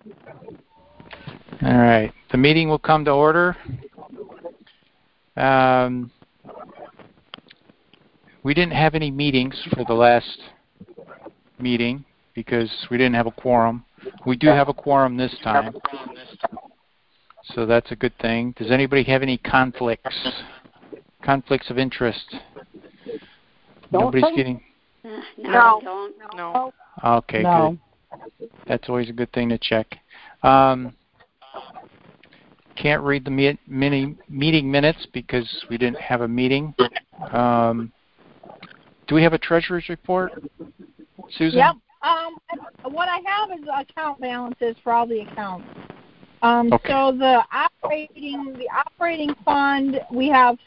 All right. The meeting will come to order. We didn't have any meetings for the last meeting because we didn't have a quorum. We do have a quorum this time, so that's a good thing. Does anybody have any conflicts of interest? Nobody's getting... No. Okay, no. Good. That's always a good thing to check. Can't read the meeting minutes because we didn't have a meeting. Do we have a treasurer's report, Susan? Yep. What I have is account balances for all the accounts. Okay. So the operating fund, we have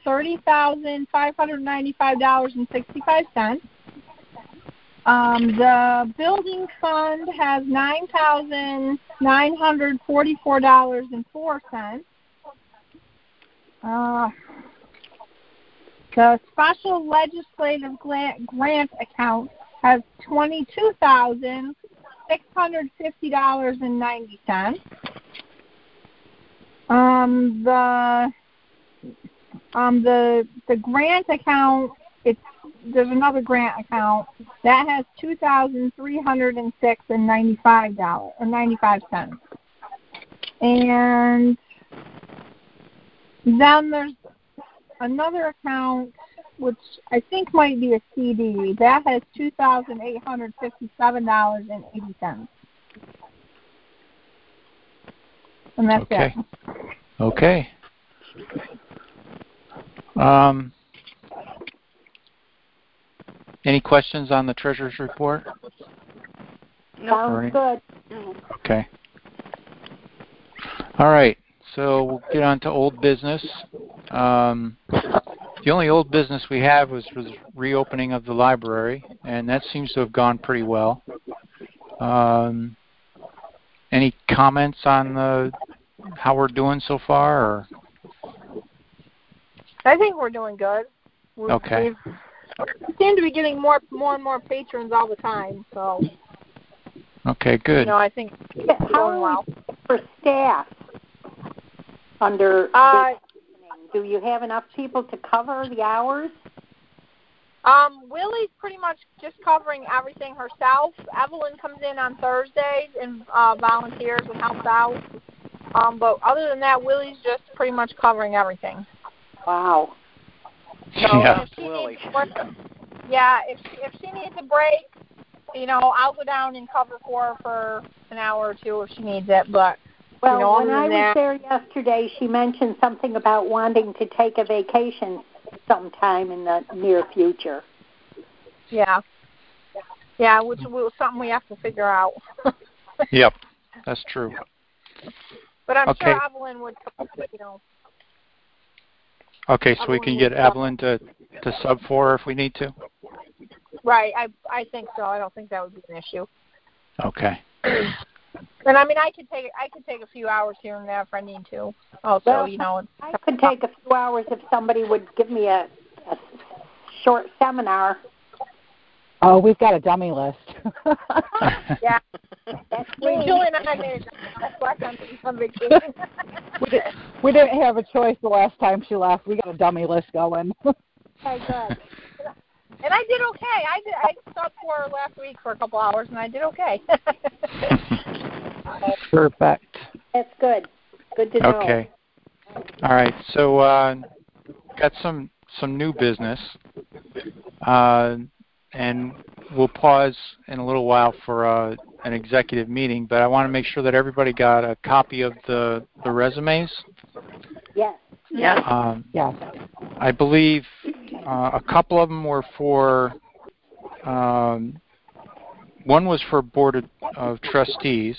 $30,595.65. The building fund has $9,944.04. The special legislative grant account has $22,650.90. The grant account, there's another grant account that has $2,306.95. And then there's another account which I think might be a CD that has $2,857.80. And that's it. Okay. Any questions on the treasurer's report? No. Sounds good. Okay. All right. So we'll get on to old business. The only old business we have was reopening of the library, and that seems to have gone pretty well. Any comments on how we're doing so far? Or? I think we're doing good. Okay. We seem to be getting more and more patrons all the time. So. Okay, good. I think it's going well. For staff under do you have enough people to cover the hours? Willie's pretty much just covering everything herself. Evelyn comes in on Thursdays and volunteers and helps out. But other than that, Willie's just pretty much covering everything. Wow. So yeah. if she needs a break, I'll go down and cover for her for an hour or two if she needs it. But when I was there yesterday, she mentioned something about wanting to take a vacation sometime in the near future. Yeah, which is something we have to figure out. Yep, that's true. But I'm sure Evelyn would, Okay, so we can get Evelyn to sub for her if we need to? Right, I think so. I don't think that would be an issue. Okay. And I could take a few hours here and there if I need to. Also, I could take a few hours if somebody would give me a short seminar. Oh, we've got a dummy list. Yeah. Julie and I made that's last time on vacation. We didn't have a choice the last time she left. We got a dummy list going. Okay, good. And I did okay. I stopped for her last week for a couple hours, and I did okay. Perfect. That's good. Good to know. Okay. All right. So got some new business, and we'll pause in a little while for an executive meeting. But I want to make sure that everybody got a copy of the resumes. Yes. Yes. I believe a couple of them were for. One was for Board of Trustees,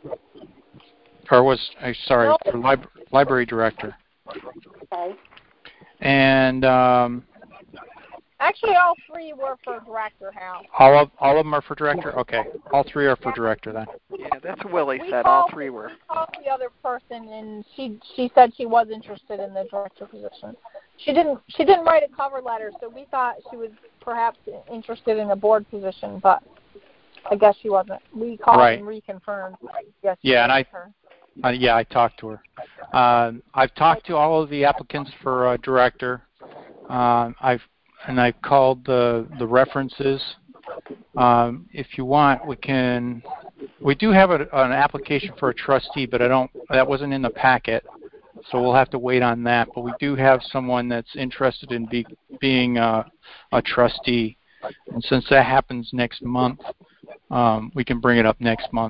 or for Library Director. Okay. And actually, all three were for Director, Hal. All of them are for Director? Okay. All three are for Director then. Yeah, that's what Willie said. All three were. We called the other person, and she said she was interested in the Director position. She didn't write a cover letter, so we thought she was perhaps interested in a board position, but I guess she wasn't. We called Right. and reconfirmed. Yes. Yeah, and her. I talked to her. I've talked to all of the applicants for director. I've called the references. If you want, we do have an application for a trustee, but that wasn't in the packet, so we'll have to wait on that. But we do have someone that's interested in being a trustee, and since that happens next month, we can bring it up next month.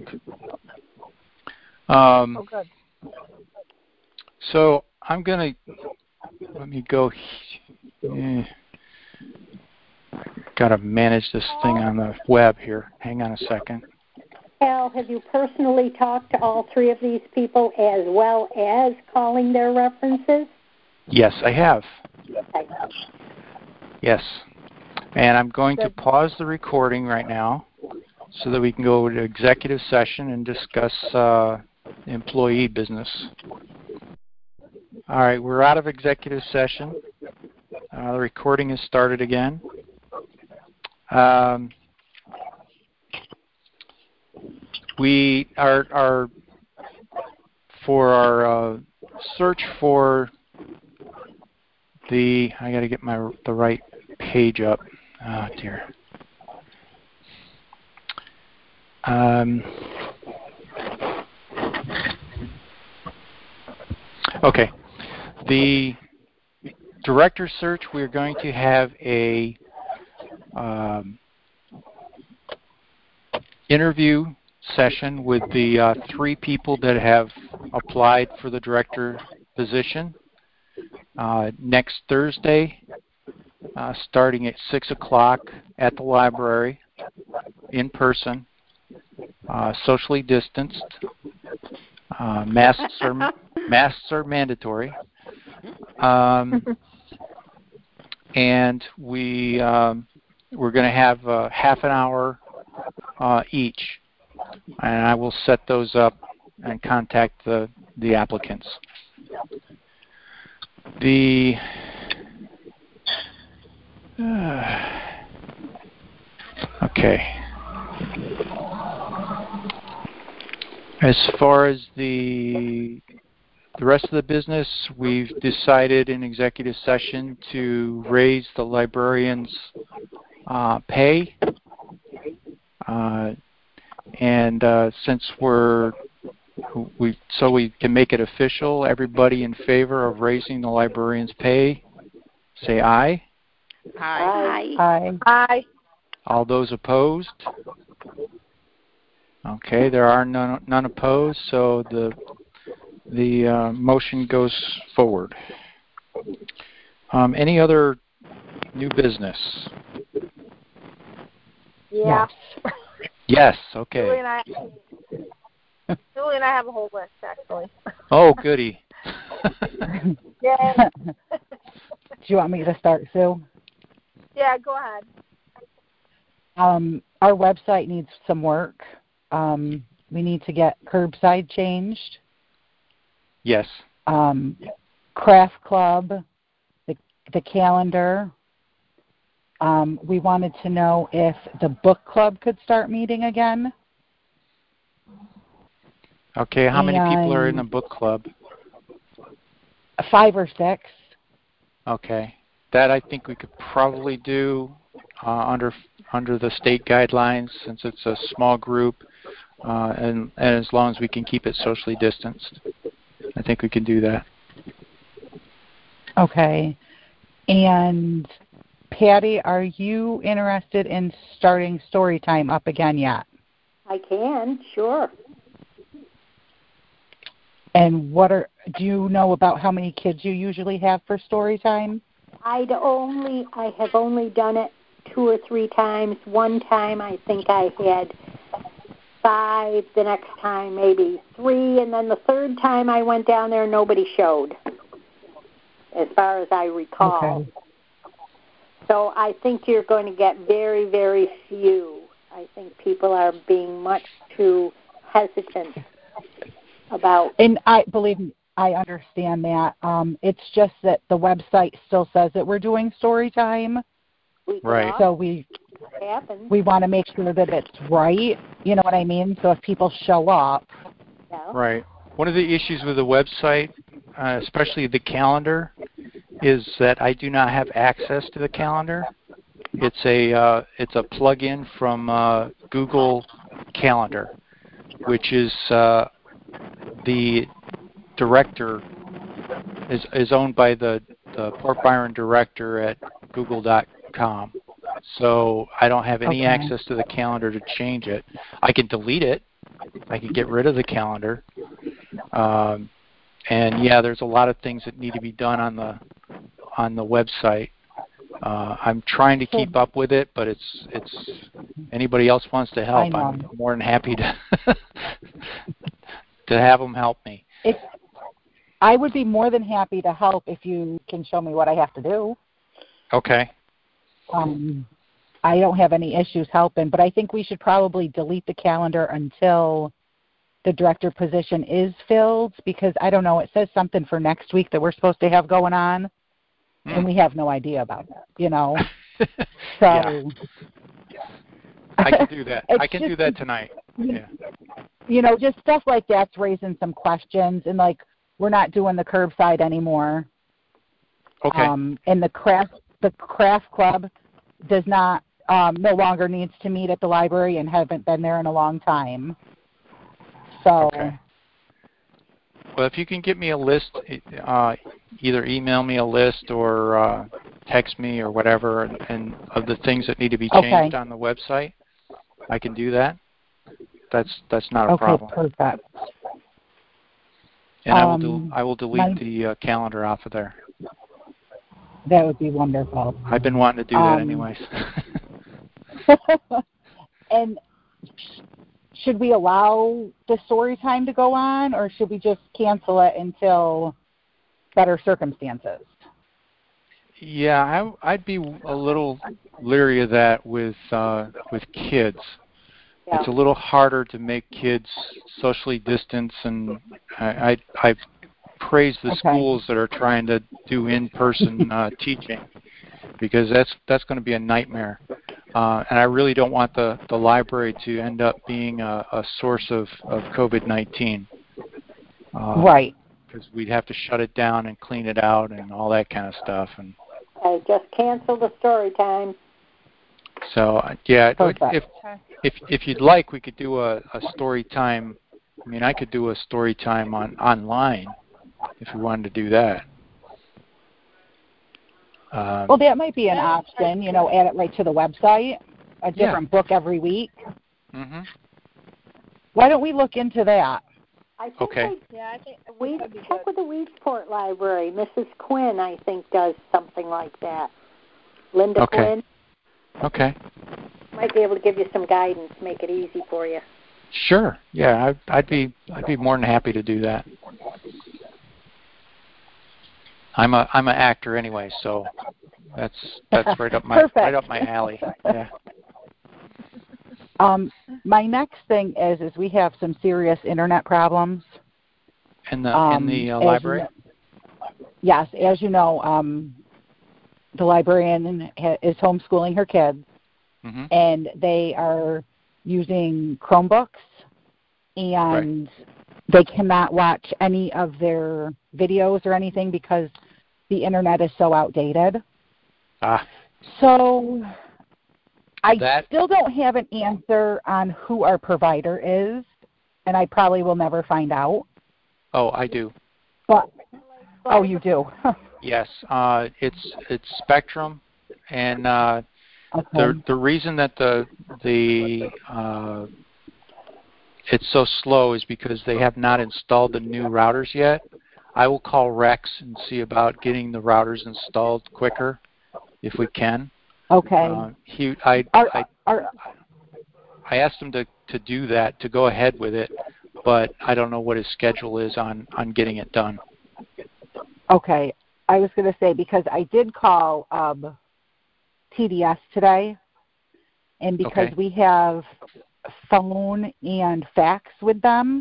Good. So I'm gonna let me go. Gotta manage this thing on the web here. Hang on a second. Al, have you personally talked to all three of these people as well as calling their references? Yes, I have. Yes. And I'm going to pause the recording right now so that we can go to executive session and discuss employee business. All right, we're out of executive session. The recording has started again. We are for our search for I got to get the right page up. Oh dear. Okay. The director search, we're going to have a interview session with the 3 people that have applied for the director position next Thursday, starting at 6 o'clock at the library, in person, socially distanced. Masks are mandatory. And we're going to have half an hour each, and I will set those up and contact the applicants. Okay. As far as the rest of the business, we've decided in executive session to raise the librarians' pay. And since so we can make it official, everybody in favor of raising the librarians' pay, say aye. Aye. Aye. Aye. All those opposed? Okay, there are none opposed, so the motion goes forward. Any other new business? Yeah. Yes, okay. Julie and I have a whole list, actually. Oh, goody. Yay. Do you want me to start, Sue? Yeah, go ahead. Our website needs some work. We need to get curbside changed. Yes. Craft club, the calendar. We wanted to know if the book club could start meeting again. Okay, how many people are in the book club? 5 or 6. Okay. That I think we could probably do under the state guidelines, since it's a small group, and as long as we can keep it socially distanced. I think we can do that. Okay. And Patty, are you interested in starting story time up again yet? I can, sure. And do you know about how many kids you usually have for story time? I have only done it 2 or 3 times. One time I think I had 5, the next time maybe 3, and then the third time I went down there, nobody showed, as far as I recall. Okay. So I think you're going to get very, very few. I think people are being much too hesitant about. And believe me, I understand that. It's just that the website still says that we're doing story time. Right. So we happens. we want to make sure that it's right. You know what I mean? So if people show up. Yeah. Right. One of the issues with the website, especially the calendar, is that I do not have access to the calendar. It's a plug-in from Google Calendar, which is the director is owned by the Port Byron director at Google.com. So I don't have any access to the calendar to change it. I can delete it. I can get rid of the calendar. And yeah, there's a lot of things that need to be done on the website. I'm trying to keep up with it, but it's anybody else wants to help, I'm more than happy to to have them help me. I would be more than happy to help if you can show me what I have to do. Okay. I don't have any issues helping, but I think we should probably delete the calendar until the director position is filled, because I don't know, it says something for next week that we're supposed to have going on, and we have no idea about that, you know. So yeah. I can do that. I can do that tonight. Yeah. You know, just stuff like that's raising some questions, and like we're not doing the curbside anymore. Okay. And the craft club does not no longer needs to meet at the library and haven't been there in a long time. So. Okay. Well, if you can get me a list, either email me a list or text me or whatever, and of the things that need to be changed on the website, I can do that. That's not a problem. Okay, perfect. And I will delete the calendar off of there. That would be wonderful. I've been wanting to do that anyways. And should we allow the story time to go on, or should we just cancel it until better circumstances? Yeah, I'd be a little leery of that with kids. Yeah. It's a little harder to make kids socially distance, and I praise the schools that are trying to do in-person teaching, because that's going to be a nightmare. And I really don't want the library to end up being a source of COVID-19. Right. Because we'd have to shut it down and clean it out and all that kind of stuff. And just cancel the story time. So yeah, if you'd like, we could do a story time. I mean, I could do a story time online if we wanted to do that. Well, that might be an option. You know, add it right to the website. A different book every week. Mm-hmm. Why don't we look into that? I think we check with the Weedsport Library. Mrs. Quinn, I think, does something like that. Linda Quinn. Okay. Might be able to give you some guidance, make it easy for you. Sure. Yeah, I'd be more than happy to do that. I'm an actor anyway, so that's right up my alley. Yeah. My next thing is we have some serious internet problems. In the library? Yes, as you know, the librarian is homeschooling her kids, and they are using Chromebooks, and they cannot watch any of their videos or anything because the internet is so outdated. So I still don't have an answer on who our provider is, and I probably will never find out. Oh, I do. But you do. Yes, it's Spectrum, and the reason that the it's so slow is because they have not installed the new routers yet. I will call Rex and see about getting the routers installed quicker, if we can. Okay. I asked him to do that, to go ahead with it, but I don't know what his schedule is on getting it done. Okay. I was going to say, because I did call TDS today, and because we have phone and fax with them,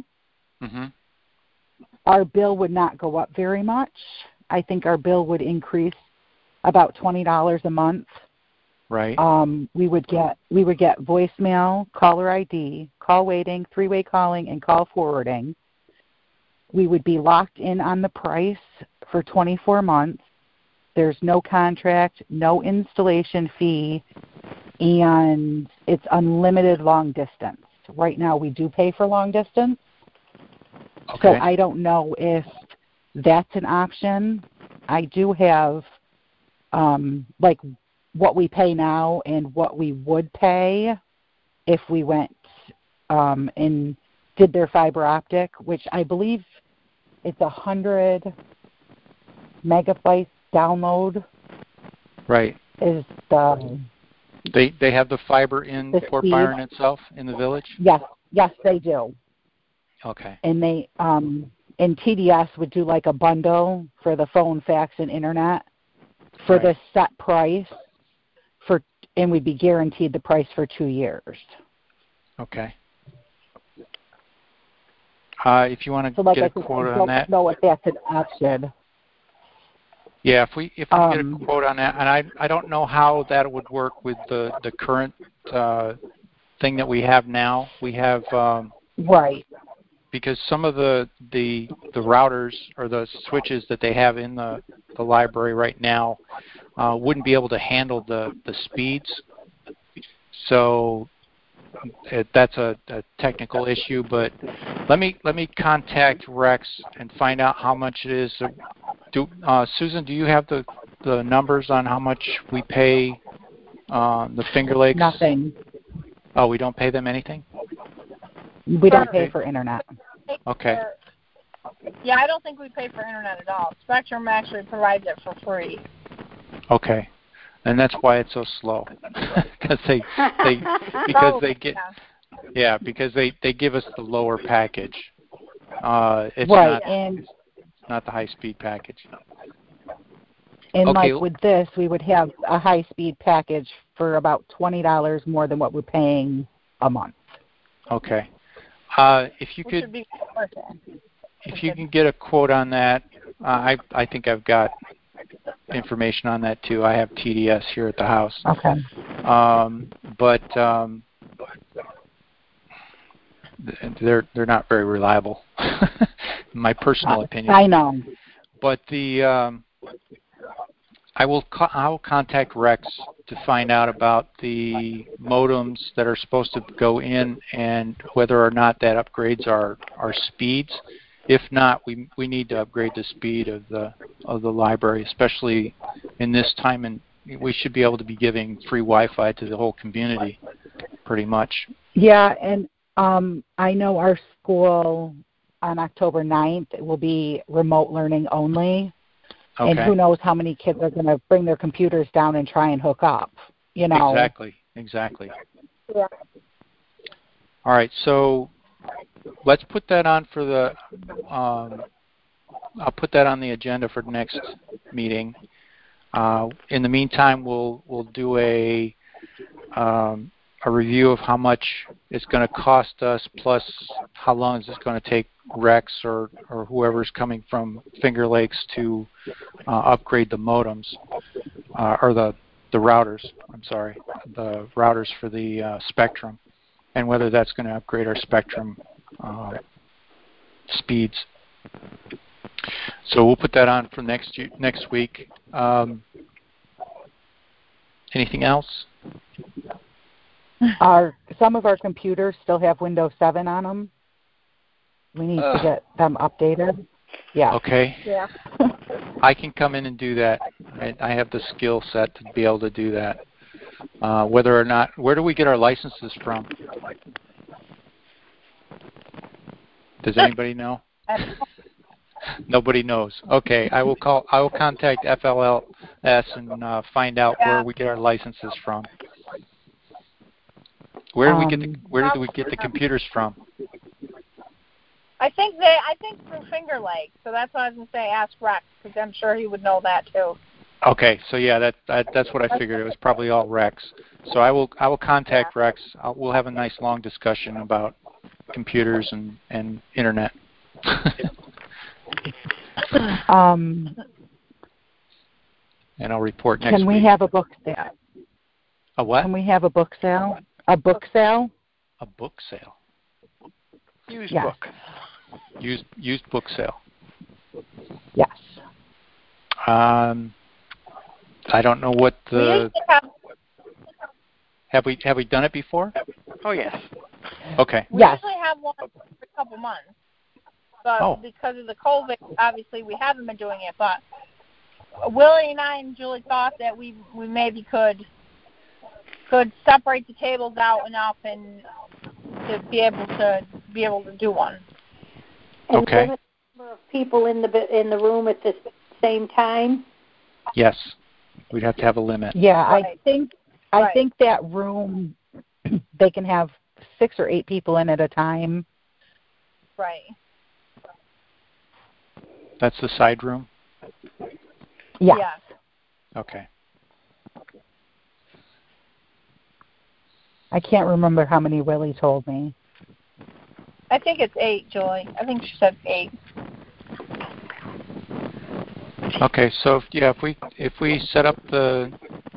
our bill would not go up very much. I think our bill would increase about $20 a month. Right. We would get voicemail, caller ID, call waiting, three-way calling, and call forwarding. We would be locked in on the price for 24 months. There's no contract, no installation fee, and it's unlimited long distance. Right now we do pay for long distance. Okay. So I don't know if that's an option. I do have like what we pay now and what we would pay if we went and did their fiber optic, which I believe it's 100 megabytes download. Right. Is the they have the fiber in Fort Byron itself, in the village? Yes, they do. Okay. And they and TDS would do like a bundle for the phone, fax, and internet for the set price and we'd be guaranteed the price for 2 years. Okay. If you want to get a quote on that. I don't know if that's an option. Yeah, if we get a quote on that, and I don't know how that would work with the current thing that we have now. We have right, because some of the routers or the switches that they have in the library right now wouldn't be able to handle the speeds. So that's a technical issue, but let me contact Rex and find out how much it is. Susan, do you have the numbers on how much we pay the Finger Lakes? Nothing. Oh, we don't pay them anything? We don't pay for internet. Okay. Yeah, I don't think we pay for internet at all. Spectrum actually provides it for free. Okay. And that's why it's so slow. because they give us the lower package. It's right, not the high speed package. And okay. Like with this, we would have a high speed package for about $20 more than what we're paying a month. Okay. If you can get a quote on that, I think I've got information on that too. I have TDS here at the house. Okay. But they're not very reliable, in my personal opinion. I know. But I will contact Rex to find out about the modems that are supposed to go in and whether or not that upgrades our speeds. If not, we need to upgrade the speed of the library, especially in this time, and we should be able to be giving free Wi-Fi to the whole community, pretty much. Yeah, and I know our school on October 9th will be remote learning only. Okay. And who knows how many kids are going to bring their computers down and try and hook up, you know. Exactly. Yeah. All right, so let's put that on for the I'll put that on the agenda for the next meeting. In the meantime, we'll do a review of how much it's going to cost us, plus how long is this going to take Rex or whoever's coming from Finger Lakes to upgrade the modems or the routers. I'm sorry, the routers for the Spectrum, and whether that's going to upgrade our Spectrum speeds. So we'll put that on for next week. Anything else? Some of our computers still have Windows 7 on them. We need to get them updated. Yeah. Okay. Yeah. I can come in and do that. I have the skill set to be able to do that. Whether or not, where do we get our licenses from? Does anybody know? Nobody knows. Okay, I will contact FLLS and find out where we get our licenses from. Where do we get the computers from? I think through Finger Lakes. So that's what I was going to say. Ask Rex, because I'm sure he would know that too. Okay, so yeah, that's what I figured. It was probably all Rex. So I will contact Rex. We'll have a nice long discussion about computers and internet. And I'll report next week. Can we have a book there? A what? Can we have a book sale? A book sale? A book sale. Used Yes. book. Used book sale. Yes. I don't know what We the. usually have Have we done it before? Oh, yes. Okay. We Yes. usually have one every couple months, but because of the COVID, obviously we haven't been doing it. But Willie and I and Julie thought that we maybe could separate the tables out enough and to be able to do one. And Okay. limit the number of people in the room at the same time. Yes. We'd have to have a limit. Yeah, Right. I think that room they can have 6 or 8 people in at a time. Right. That's the side room? Yes. Yes. Okay. I can't remember how many Willie told me. I think it's 8, Julie. I think she said 8. Okay, so if we set up the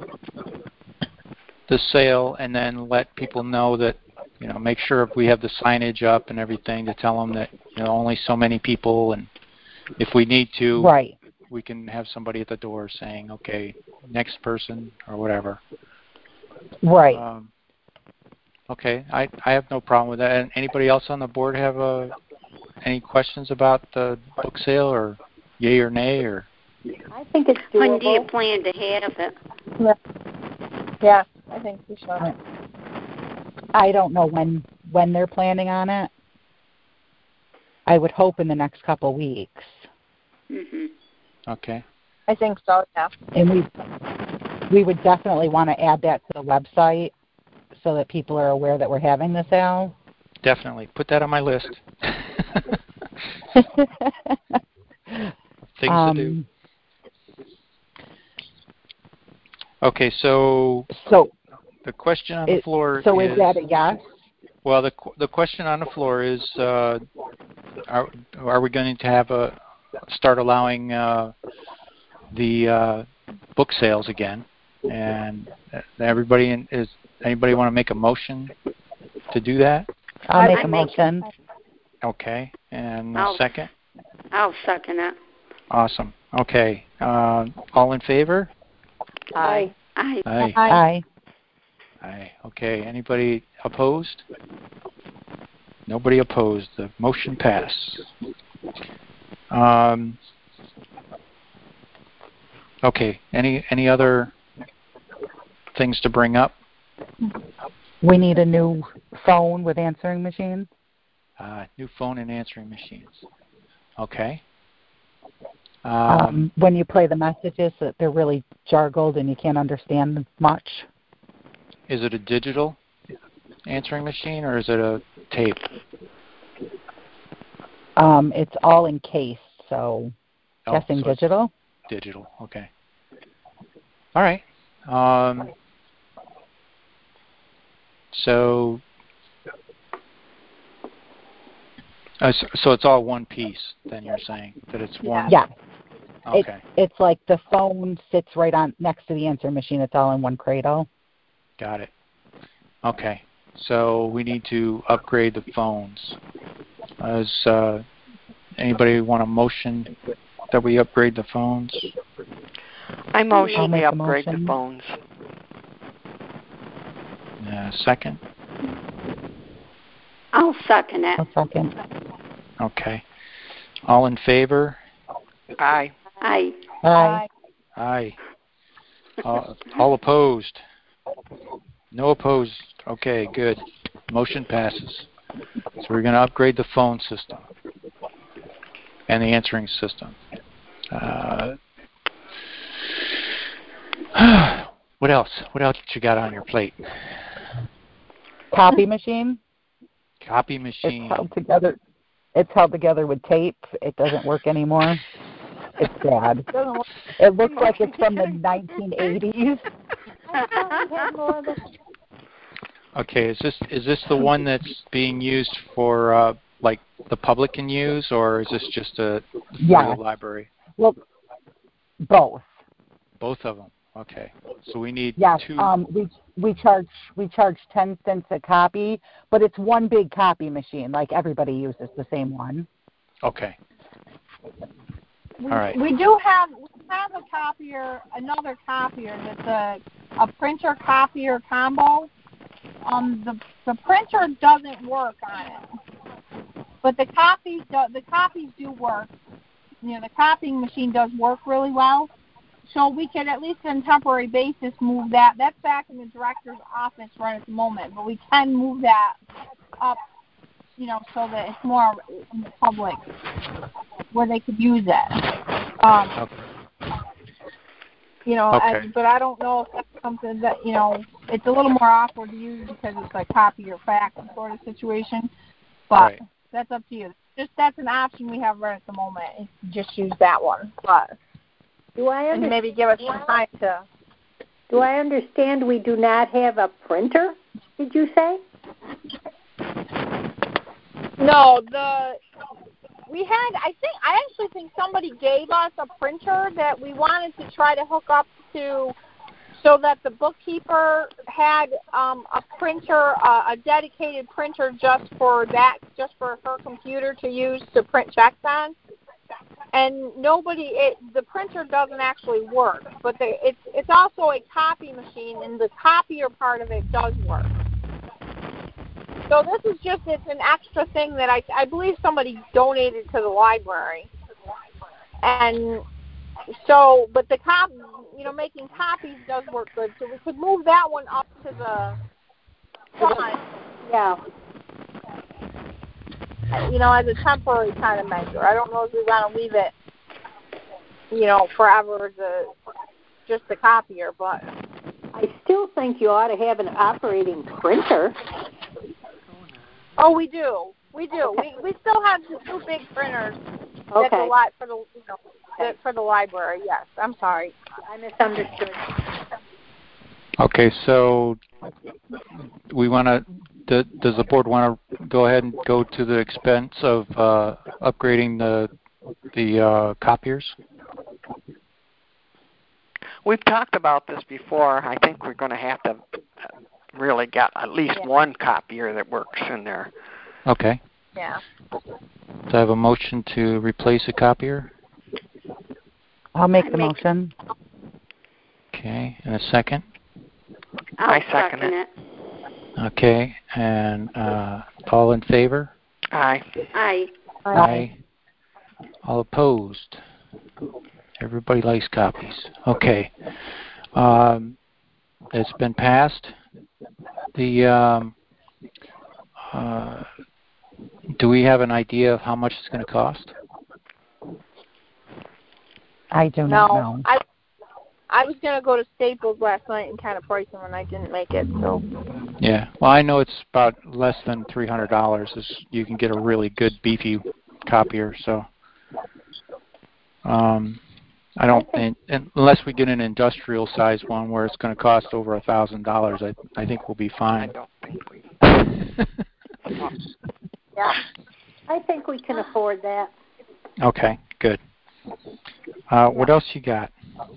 sale and then let people know that, make sure if we have the signage up and everything to tell them that, only so many people, and if we need to, Right. we can have somebody at the door saying, okay, next person or whatever. Right. Okay, I have no problem with that. And anybody else on the board have any questions about the book sale, or yay or nay, or? I think it's doable. When do you plan to have it? Yeah, I think we should. I don't know when they're planning on it. I would hope in the next couple weeks. Mhm. Okay. I think so, yeah. And we would definitely want to add that to the website so that people are aware that we're having the sale. Definitely. Put that on my list. Things to do. Okay, so the question on the floor So is that a yes? Well, the question on the floor is, are we going to start allowing the book sales again? And anybody want to make a motion to do that? I'll make a motion. Okay, and I'll second? I'll second it. Awesome. Okay, all in favor? Aye. Aye. Aye. Aye. Aye. Okay, anybody opposed? Nobody opposed. The motion passed. Okay, any other things to bring up? We need a new phone with answering machines. New phone and answering machines. Okay. When you play the messages, they're really jargled and you can't understand much. Is it a digital answering machine or is it a tape? It's all encased, so guessing so digital. Digital, okay. All right. So it's all one piece, then you're saying that it's one? Yeah. Okay. It's like the phone sits right on next to the answering machine. It's all in one cradle. Got it. Okay. So we need to upgrade the phones. Does anybody want a motion that we upgrade the phones? I motion we make a upgrade motion. the phones. Second? I'll second it. A second. Okay. All in favor? Aye. Aye. Aye. Aye. All opposed? No opposed. Okay, good. Motion passes. So we're going to upgrade the phone system and the answering system. What else? What else you got on your plate? Copy machine. Copy machine. It's held together with tape. It doesn't work anymore. It's sad. It looks like it's from the 1980s. Okay, is this the one that's being used for like the public can use, or is this just for the library? Well, both. Both of them. Okay. So we need Yes. 2. We charge 10 cents a copy, but it's one big copy machine. Like everybody uses the same one. Okay. All right. We do have a copier, another copier that's a printer copier combo. The printer doesn't work on it, but the copies do work. You know, the copying machine does work really well. So we could, at least on a temporary basis, move that. That's back in the director's office right at the moment, but we can move that up, you know, so that it's more in the public where they could use it. Okay. You know, okay. but I don't know if that's something that, you know, it's a little more awkward to use because it's like copy or fax sort of situation. But That's up to you. Just that's an option we have right at the moment. Is just use that one. But and maybe give us some time to. Do I understand we do not have a printer? Did you say? No, I actually think somebody gave us a printer that we wanted to try to hook up to, so that the bookkeeper had a printer, a dedicated printer just for her computer to use to print checks on. And the printer doesn't actually work, but it's also a copy machine, and the copier part of it does work. So this is it's an extra thing that I believe somebody donated to the library. And so, but making copies does work good. So we could move that one up to the front. Yeah. You know, as a temporary kind of measure. I don't know if we want to leave it, you know, forever just the copier, but I still think you ought to have an operating printer. Oh, we do. We still have the 2 big printers. Okay. That's a lot for for the library. Yes, I'm sorry. I misunderstood. Okay, so does the board want to go ahead and go to the expense of upgrading the copiers? We've talked about this before. I think we're going to have to really get at least one copier that works in there. Okay. Yeah. So I have a motion to replace a copier. I'll make the motion. Okay, and a second? I'll second it. Okay, and all in favor? Aye. Aye. Aye. All opposed? Everybody likes copies. Okay. It's been passed. Do we have an idea of how much it's going to cost? I do not know. I was going to go to Staples last night and kind of price them, and I didn't make it. So. Yeah. Well, I know it's about less than $300. You can get a really good beefy copier. So, I don't think, unless we get an industrial size one where it's going to cost over $1,000, I think we'll be fine. I don't think we. Yeah. I think we can afford that. Okay, good. What else you got?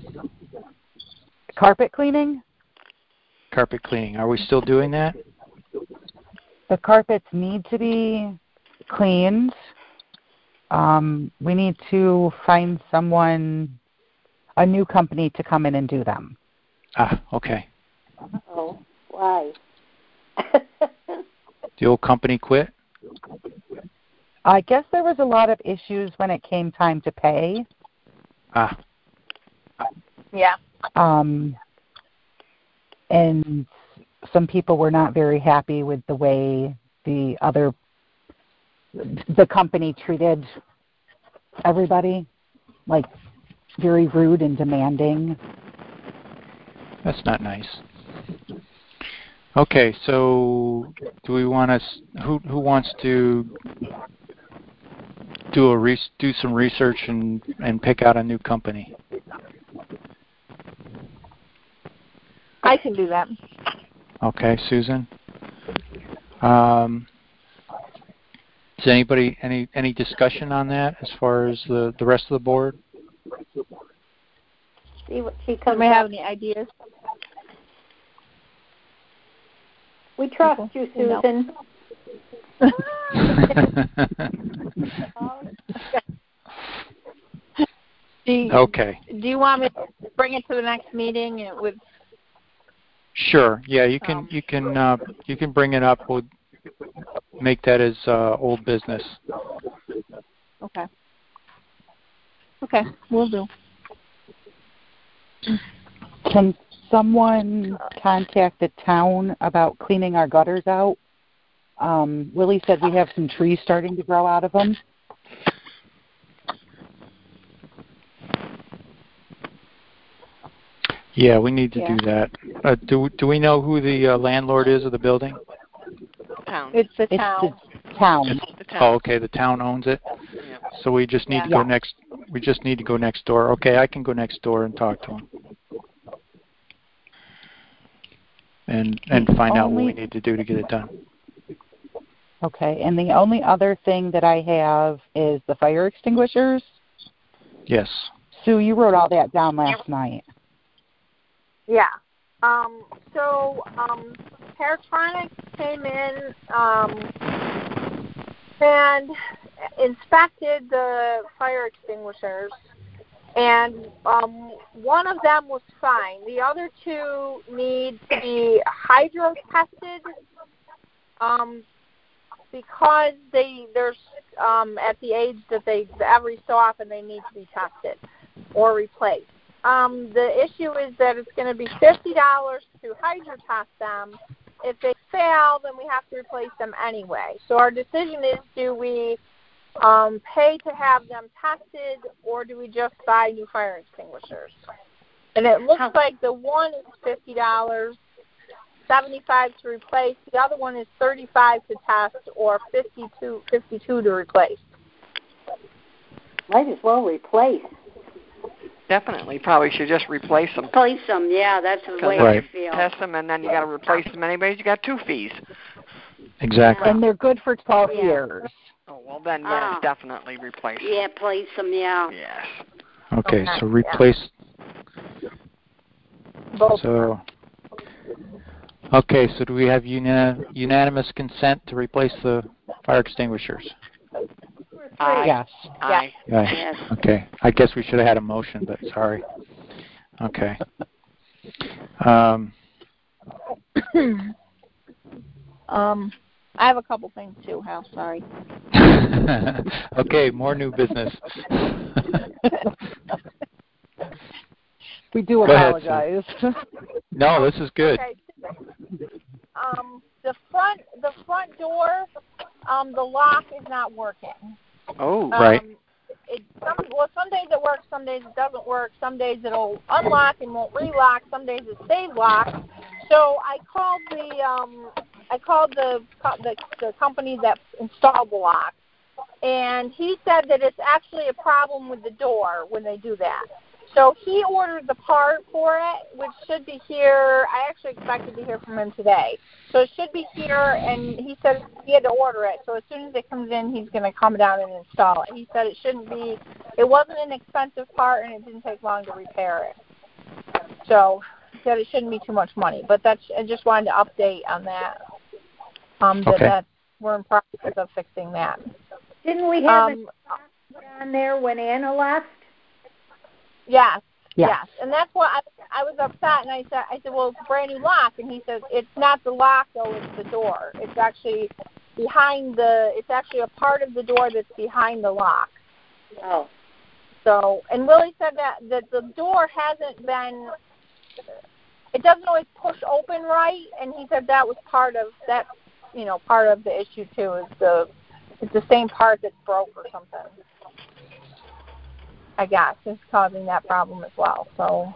Carpet cleaning? Carpet cleaning. Are we still doing that? The carpets need to be cleaned. We need to find a new company to come in and do them. Okay. Oh, why? The old company quit? I guess there was a lot of issues when it came time to pay. Yeah. And some people were not very happy with the way the company treated everybody, like very rude and demanding. That's not nice. Okay, so do we want to? Who wants to do some research and pick out a new company? I can do that. Okay, Susan. Does anybody any discussion on that as far as the rest of the board? See what she comes Anybody have up. any ideas? We trust you, Susan. Okay. Do you want me to bring it to the next meeting with? Sure. Yeah, you can bring it up. We'll make that as old business. Okay. Okay, we'll do. Can someone contact the town about cleaning our gutters out? Willie said we have some trees starting to grow out of them. Yeah, we need to do that. Do we know who the landlord is of the building? Town. It's the town. The town. The town. Oh, okay. The town owns it. Yeah. So we just need to go next. We just need to go next door. Okay, I can go next door and talk to him, and find out what we need to do to get it done. Okay, and the only other thing that I have is the fire extinguishers. Yes. Sue, you wrote all that down last night. Yeah. Paratronics came in and inspected the fire extinguishers, and one of them was fine. The other two need to be hydro tested because there's at the age that every so often they need to be tested or replaced. The issue is that it's going to be $50 to hydro test them. If they fail, then we have to replace them anyway. So our decision is, do we pay to have them tested, or do we just buy new fire extinguishers? And it looks like the one is $50, $75 to replace. The other one is $35 to test, or $52 to replace. Might as well replace. Definitely, probably should just replace them. Replace them, yeah, that's the way I feel. Test them, and then you got to replace them anyways. You got 2 fees. Exactly. And they're good for 12 years. Oh, well then, yes, definitely replace them. Yeah, replace them, yeah. Yes. Okay, so replace. So. Okay, so do we have unanimous consent to replace the fire extinguishers? Aye. Yes. Aye. Yes. Okay. I guess we should have had a motion, but sorry. Okay. I have a couple things too, Hal. Sorry. Okay, more new business. We do apologize. No, this is good. Okay. The front door, the lock is not working. Oh, right. Some days it works, some days it doesn't work. Some days it'll unlock and won't relock. Some days it stays locked. So I called the company that installed the lock, and he said that it's actually a problem with the door when they do that. So he ordered the part for it, which should be here. I actually expected to hear from him today. So it should be here, and he said he had to order it. So as soon as it comes in, he's going to come down and install it. He said it wasn't an expensive part, and it didn't take long to repair it. So he said it shouldn't be too much money. But I just wanted to update on that, that we're in process of fixing that. Didn't we have it on there when Anna left? Yes. And that's why I was upset, and I said, well, it's a brand new lock, and he says, it's not the lock though, it's the door. It's actually it's actually a part of the door that's behind the lock. Oh. So, and Willie said that the door hasn't been, it doesn't always push open right, and he said that was part of that, part of the issue too, is it's the same part that's broke or something. I guess is causing that problem as well. So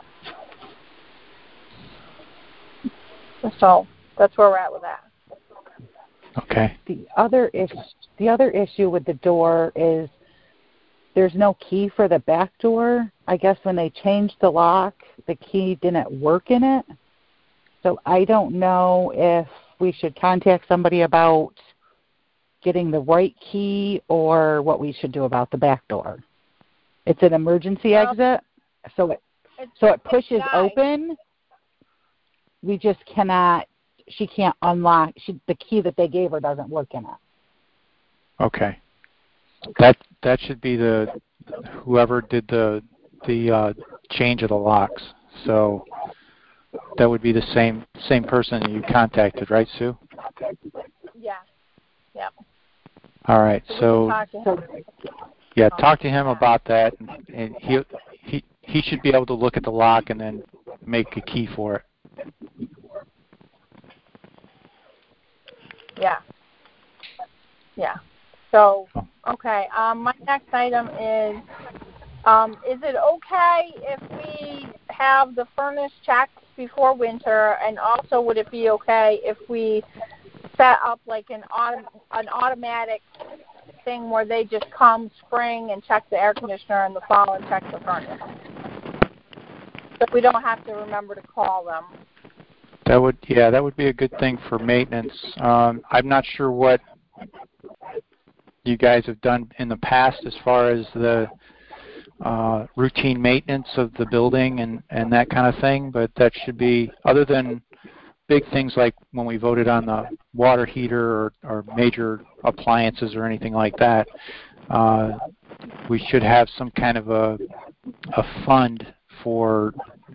that's where we're at with that. Okay. The other issue with the door is there's no key for the back door. I guess when they changed the lock, the key didn't work in it. So I don't know if we should contact somebody about getting the right key or what we should do about the back door. It's an emergency exit, so so it pushes open. We just cannot. She can't unlock. The key that they gave her doesn't work in it. Okay. That should be whoever did the change of the locks. So that would be the same person you contacted, right, Sue? Yeah. Yep. All right. So talk to him. Yeah, talk to him about that, and he should be able to look at the lock and then make a key for it. Yeah. Yeah. So, okay. My next item is it okay if we have the furnace checked before winter, and also would it be okay if we set up like an automatic thing where they just come spring and check the air conditioner in the fall and check the furnace, so we don't have to remember to call them? That would be a good thing for maintenance. I'm not sure what you guys have done in the past as far as the routine maintenance of the building and that kind of thing, but that should be, other than big things like when we voted on the water heater or major appliances or anything like that, we should have some kind of a fund for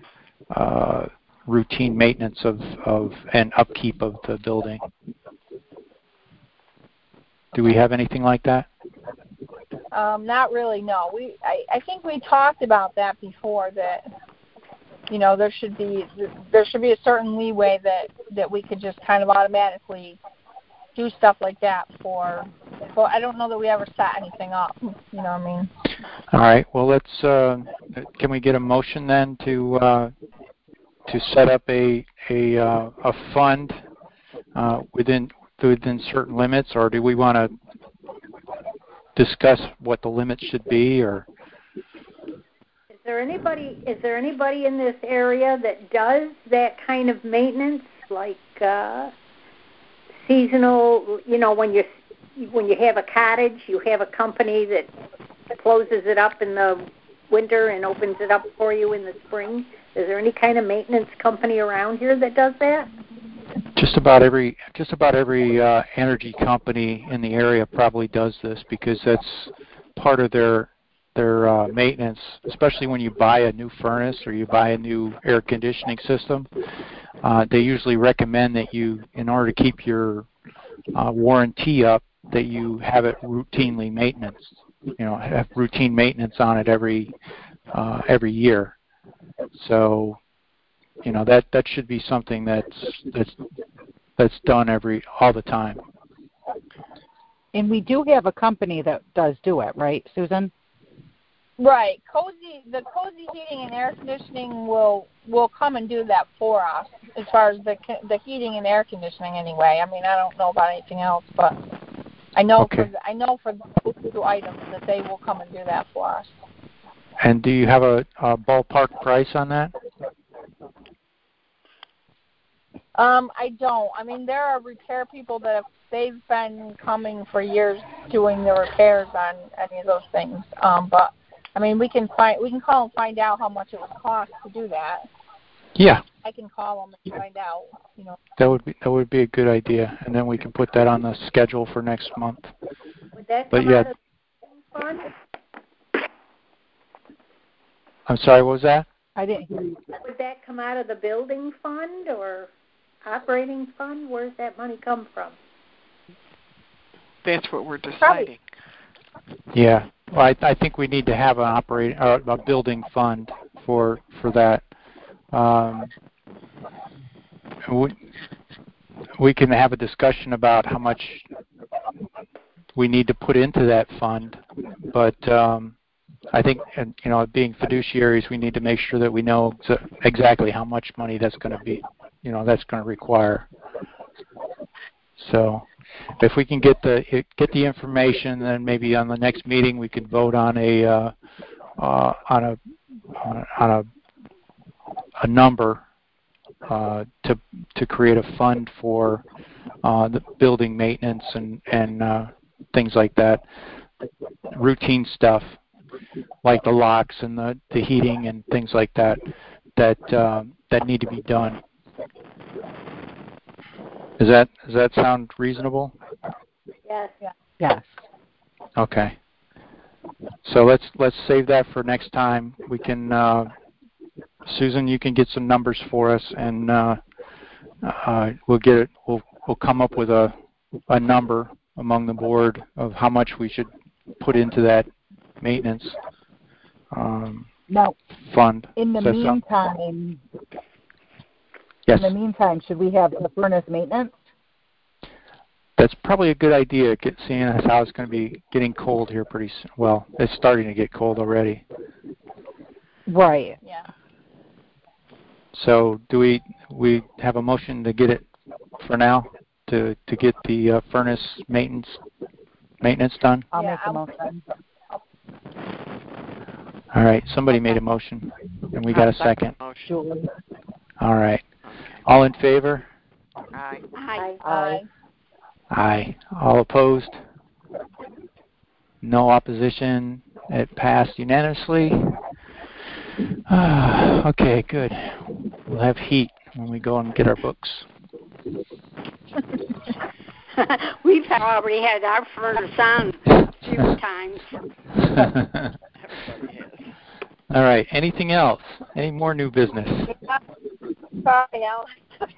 routine maintenance of and upkeep of the building. Do we have anything like that? Not really, no. I think we talked about that before, that there should be a certain leeway that we could just kind of automatically do stuff like that for I don't know that we ever set anything up. You know what I mean? All right. Well, let's. Can we get a motion then to set up a fund within certain limits, or do we want to discuss what the limits should be? Or is there anybody in this area that does that kind of maintenance, like seasonal? When you have a cottage, you have a company that closes it up in the winter and opens it up for you in the spring. Is there any kind of maintenance company around here that does that? Just about every energy company in the area probably does this, because that's part of their maintenance, especially when you buy a new furnace or you buy a new air conditioning system. They usually recommend that you, in order to keep your warranty up, that you have it routinely maintenance. Have routine maintenance on it every year. So, that should be something that's done all the time. And we do have a company that does do it, right, Susan? Right. The Cozy Heating and Air Conditioning will come and do that for us, as far as the heating and air conditioning anyway. I mean, I don't know about anything else, but I know for those two items that they will come and do that for us. And do you have a ballpark price on that? I don't. I mean, there are repair people that they've been coming for years doing the repairs on any of those things. But I mean, we can call and find out how much it would cost to do that. Yeah. I can call them and find out. That would be a good idea, and then we can put that on the schedule for next month. Would that come out of the fund? I'm sorry, what was that? I didn't hear you. Would that come out of the building fund or operating fund? Where does that money come from? That's what we're deciding. Yeah. Well, I think we need to have a building fund for that. We can have a discussion about how much we need to put into that fund, but I think, being fiduciaries, we need to make sure that we know exactly how much money that's going to be, that's going to require. So, if we can get the information, then maybe on the next meeting we could vote on a number to create a fund for the building maintenance and things like that, routine stuff. like the locks and the heating and things like that need to be done. Does that sound reasonable? Yes. Yes. Okay. So let's save that for next time. We can, Susan, you can get some numbers for us, and we'll get it. We'll come up with a number among the board of how much we should put into that maintenance Now, fund. in the meantime, yes. In the meantime, should we have the furnace maintenance? That's probably a good idea, seeing as how it's going to be getting cold here pretty soon. Well, it's starting to get cold already. Right. Yeah. So do we have a motion to get it for now to get the furnace maintenance done? I'll make a motion. All right. Somebody made a motion, and we got a second. Motion. All right. All in favor? Aye. Aye. Aye. All opposed? No opposition. It passed unanimously. Okay, good. We'll have heat when we go and get our books. We've already had our furnace on a few times. Everybody has. All right. Anything else? Any more new business? Sorry, Alex.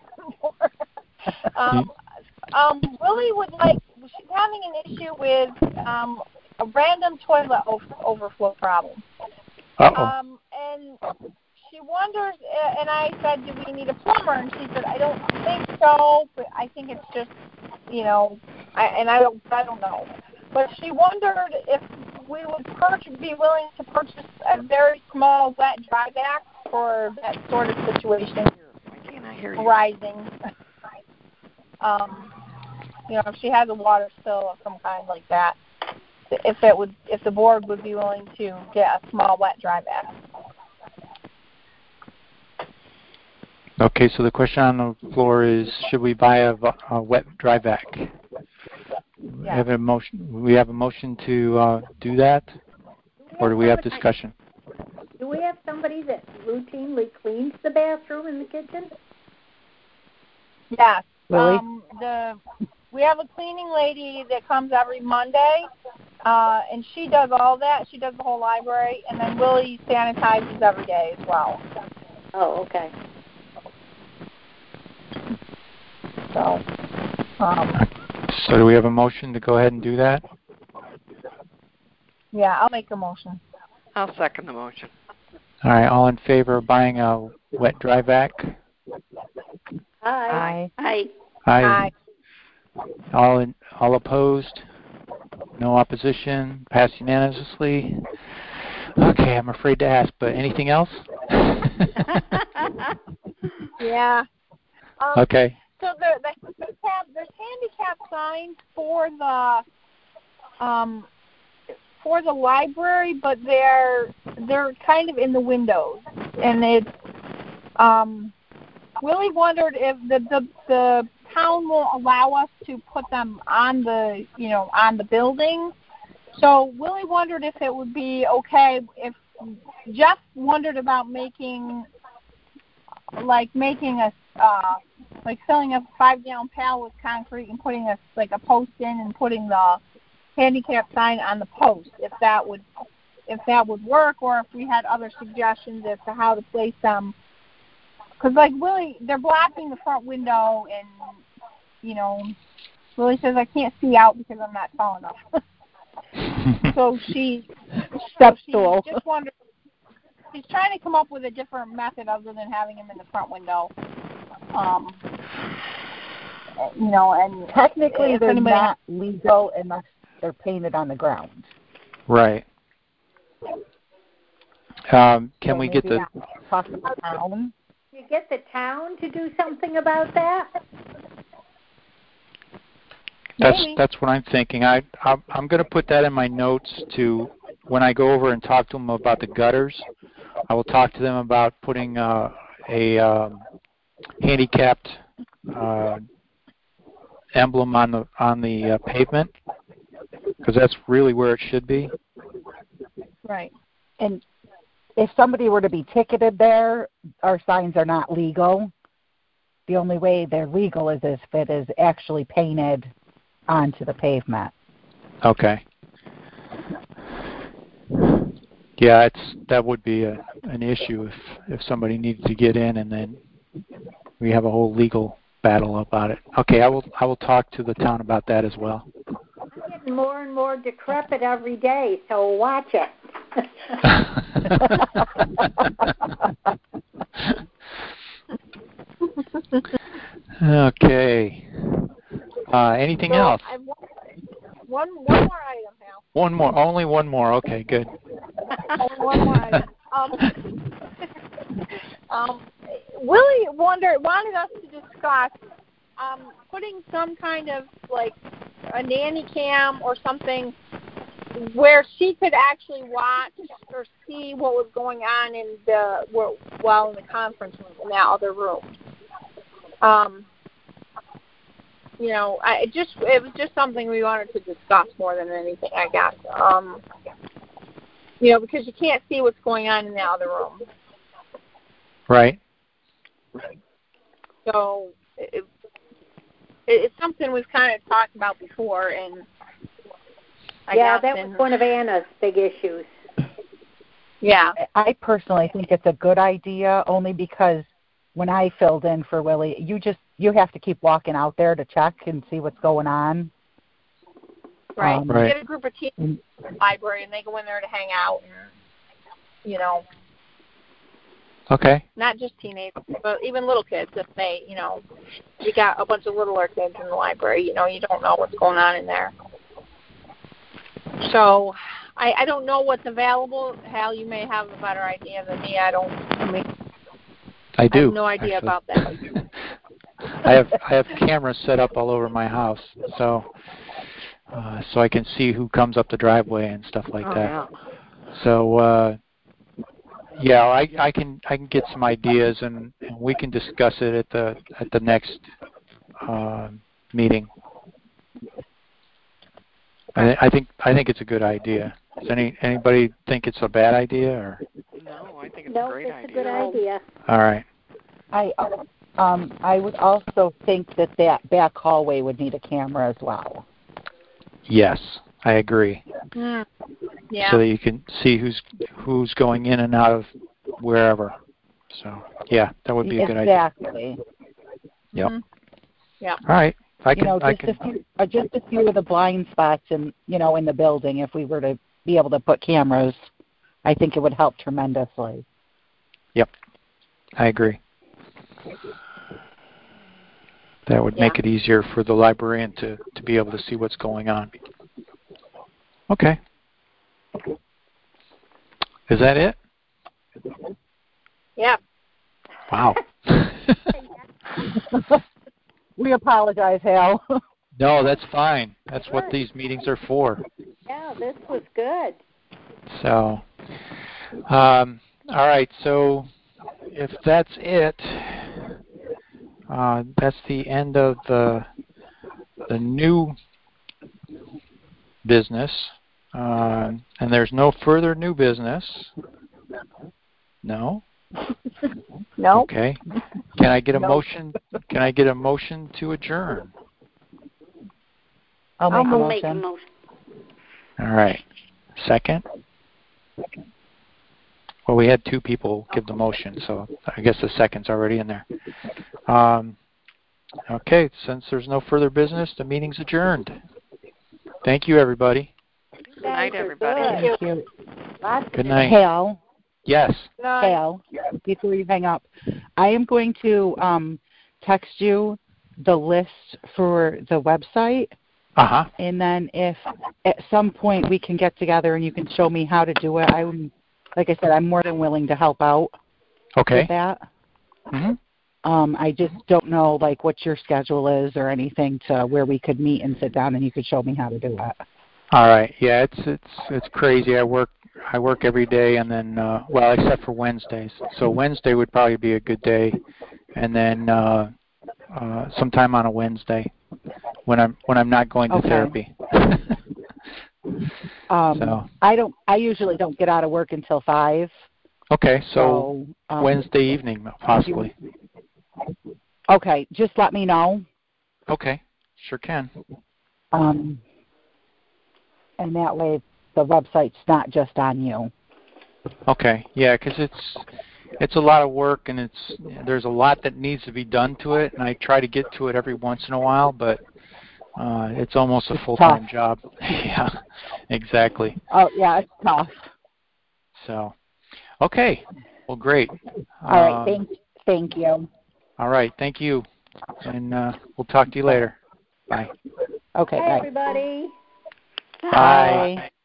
Willie would like. She's having an issue with a random toilet overflow problem. Uh-oh. And she wonders, and I said, do we need a plumber? And she said, I don't think so, but I think it's just, I don't know. But she wondered if we would be willing to purchase a very small wet dry vac for that sort of situation arising. If she has a water spill of some kind like that, if the board would be willing to get a small wet dry vac. Okay, so the question on the floor is, should we buy a wet dry vac? Yeah. We have a motion to do that, or do we have discussion? Do we have somebody that routinely cleans the bathroom and the kitchen? Yes. Really? We have a cleaning lady that comes every Monday, and she does all that. She does the whole library, and then Willie sanitizes every day as well. Oh, okay. So do we have a motion to go ahead and do that? Yeah, I'll make a motion. I'll second the motion. All right, all in favor of buying a wet dry vac? Aye. Aye. Aye. All opposed? No opposition? Passed unanimously? Okay, I'm afraid to ask, but anything else? Yeah. Okay. So there's handicap signs for the library, but they're kind of in the windows, and it's Willie wondered if the town will allow us to put them on the building. So Willie wondered if it would be okay if Jeff wondered about making filling a 5-gallon pail with concrete and putting a post in and putting the handicap sign on the post, if that would work, or if we had other suggestions as to how to place them. Because Willie, they're blocking the front window, and Willie says I can't see out because I'm not tall enough. So she just wondered. She's trying to come up with a different method other than having him in the front window. And technically they're not legal unless they're painted on the ground. Right. Can we get the town? You get the town to do something about that? That's what I'm thinking. I'm going to put that in my notes to when I go over and talk to them about the gutters. I will talk to them about putting a handicapped emblem on the pavement, because that's really where it should be. Right. And if somebody were to be ticketed there, our signs are not legal. The only way they're legal is if it is actually painted onto the pavement. Okay. Yeah, that would be an issue if somebody needed to get in and then we have a whole legal battle about it. Okay, I will talk to the town about that as well. I'm getting more and more decrepit every day, so watch it. Okay. Anything else? I have one more item now. One more. Only one more. Okay, good. One more item. Willie wanted us to discuss putting some kind of like a nanny cam or something where she could actually watch or see what was going on in the conference room in that other room. It was just something we wanted to discuss more than anything, I guess. Because you can't see what's going on in the other room. Right. So it's something we've kind of talked about before, and that was one of Anna's big issues. Yeah. I personally think it's a good idea, only because when I filled in for Willie, you have to keep walking out there to check and see what's going on. Right. Right. You get a group of teens in the library, and they go in there to hang out, and Okay. not just teenagers, but even little kids. If they, you got a bunch of littler kids in the library, you don't know what's going on in there. So I don't know what's available. Hal, you may have a better idea than me. I do. I have no idea actually. about that. I have cameras set up all over my house, so I can see who comes up the driveway and stuff like that. Yeah. So I can get some ideas and we can discuss it at the next meeting. I think it's a good idea. Does anybody think it's a bad idea or? No, I think it's a great idea. No, it's a good idea. All right. I would also think that back hallway would need a camera as well. Yes, I agree. Yeah. So that you can see who's going in and out of wherever. So yeah, that would be a good idea. Exactly. Yep. Mm-hmm. Yeah. All right. Just a few of the blind spots in the building. If we were to be able to put cameras, I think it would help tremendously. Yep, I agree. That would make it easier for the librarian to be able to see what's going on. Okay. Is that it? Yeah. Wow. We apologize, Hal. No, that's fine. That's what these meetings are for. Yeah, this was good. So, all right. So, if that's it, that's the end of the new business, and there's no further new business. No. No. Okay. Can I get a motion? Can I get a motion to adjourn? I'll make a motion. All right. Second? Well, we had two people give the motion, so I guess the second's already in there. Okay, since there's no further business, the meeting's adjourned. Thank you, everybody. Good night, everybody. Thank you. Good night. Hal. Yes. Hal, before you hang up, I am going to text you the list for the website. Uh-huh. And then if at some point we can get together and you can show me how to do it, like I said, I'm more than willing to help out with that. Mm-hmm. I just don't know what your schedule is or anything to where we could meet and sit down and you could show me how to do it. All right. Yeah, it's crazy. I work every day, and then except for Wednesdays. So Wednesday would probably be a good day, and then sometime on a Wednesday when I'm not going to therapy. I usually don't get out of work until 5. Okay, so Wednesday evening, possibly. Okay, just let me know. Okay, sure can. And that way the website's not just on you. Okay, yeah, because it's a lot of work, and there's a lot that needs to be done to it, and I try to get to it every once in a while, but it's almost a full-time job. Yeah, exactly. Oh, yeah, it's tough. So, okay, well, great. All right, thank you. All right, thank you, and we'll talk to you later. Bye. Okay, Bye, bye. everybody. Bye.